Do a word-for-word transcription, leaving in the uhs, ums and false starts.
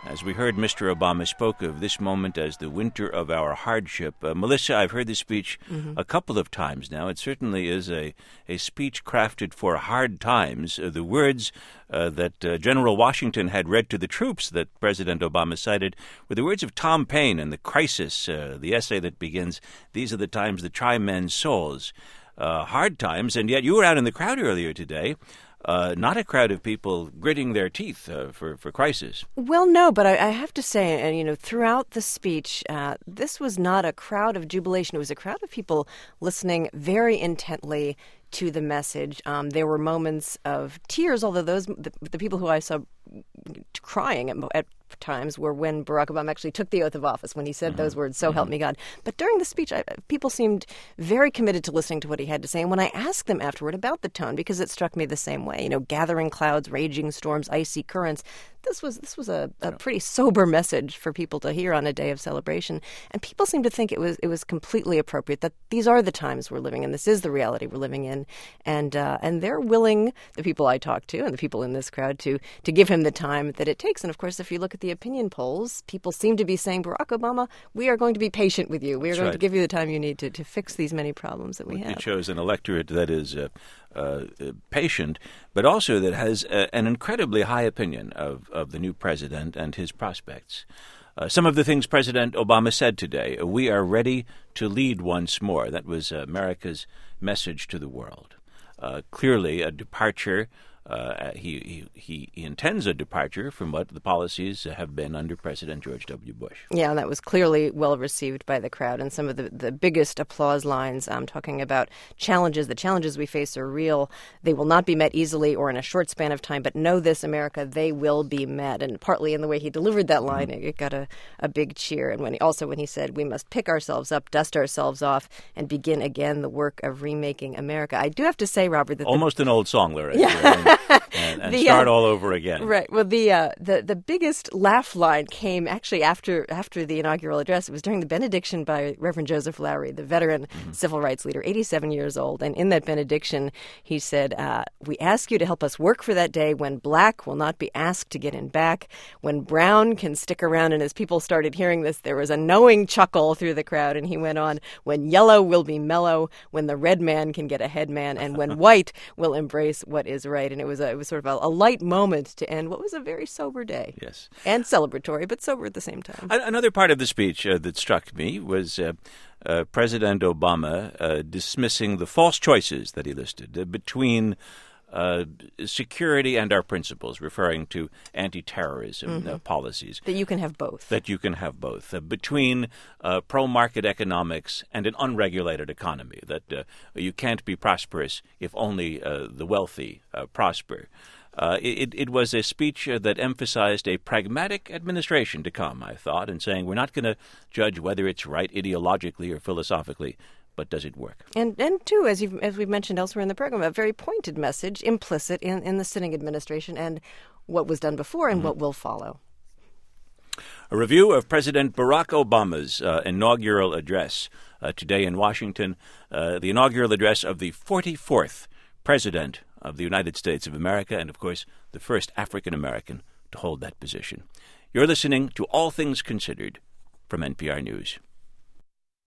As we heard, Mister Obama spoke of this moment as the winter of our hardship. Uh, Melissa, I've heard this speech mm-hmm. a couple of times now. It certainly is a, a speech crafted for hard times. Uh, the words uh, that uh, General Washington had read to the troops that President Obama cited were the words of Tom Paine in The Crisis, uh, the essay that begins, "These are the times that try men's souls." Uh, hard times, and yet you were out in the crowd earlier today. Uh, not a crowd of people gritting their teeth uh, for, for crisis. Well, no, but I, I have to say, and you know, throughout the speech, uh, this was not a crowd of jubilation. It was a crowd of people listening very intently to the message. Um, there were moments of tears, although those the, the people who I saw crying at, at times were when Barack Obama actually took the oath of office, when he said mm-hmm. those words, "So mm-hmm. help me God." But during the speech, I, people seemed very committed to listening to what he had to say. And when I asked them afterward about the tone, because it struck me the same way, you know, gathering clouds, raging storms, icy currents, this was this was a, a pretty sober message for people to hear on a day of celebration. And people seemed to think it was it was completely appropriate, that these are the times we're living in. This is the reality we're living in. And uh, and they're willing, the people I talked to and the people in this crowd, to to give him the time that it takes. And of course, if you look at the opinion polls, people seem to be saying, Barack Obama, we are going to be patient with you. We are That's going right. to give you the time you need to, to fix these many problems that we well, have. It shows an electorate that is uh, uh, patient, but also that has uh, an incredibly high opinion of, of the new president and his prospects. Uh, some of the things President Obama said today: we are ready to lead once more. That was uh, America's message to the world. Uh, clearly a departure. Uh, he, he he intends a departure from what the policies have been under President George W. Bush. Yeah, and that was clearly well received by the crowd. And some of the, the biggest applause lines, um, talking about challenges. The challenges we face are real. They will not be met easily or in a short span of time. But know this, America, they will be met. And partly in the way he delivered that line, mm-hmm. it got a, a big cheer. And when he, also when he said, we must pick ourselves up, dust ourselves off, and begin again the work of remaking America. I do have to say, Robert, that almost the, an old song lyric. Yeah. and, and the, start uh, all over again. Right. Well, the uh, the the biggest laugh line came actually after after the inaugural address. It was during the benediction by Reverend Joseph Lowery, the veteran mm-hmm. civil rights leader, eighty-seven years old. And in that benediction, he said, uh, "We ask you to help us work for that day when black will not be asked to get in back, when brown can stick around." And as people started hearing this, there was a knowing chuckle through the crowd. And he went on, "When yellow will be mellow, when the red man can get a head man, and when white will embrace what is right." And it was a, it was sort of a, a light moment to end what was a very sober day. Yes. And celebratory, but sober at the same time. Another part of the speech uh, that struck me was uh, uh, President Obama uh, dismissing the false choices that he listed uh, between uh, security and our principles, referring to anti-terrorism mm-hmm. uh, policies. That you can have both. That you can have both. Uh, between uh, pro-market economics and an unregulated economy, that uh, you can't be prosperous if only uh, the wealthy uh, prosper. Uh, it, it was a speech uh, that emphasized a pragmatic administration to come, I thought, and saying we're not going to judge whether it's right ideologically or philosophically, but does it work? And, and too, as you've, as we've mentioned elsewhere in the program, a very pointed message implicit in, in the sitting administration and what was done before and mm-hmm. what will follow. A review of President Barack Obama's uh, inaugural address uh, today in Washington, uh, the inaugural address of the forty-fourth President of the United States of America, and, of course, the first African-American to hold that position. You're listening to All Things Considered from N P R News.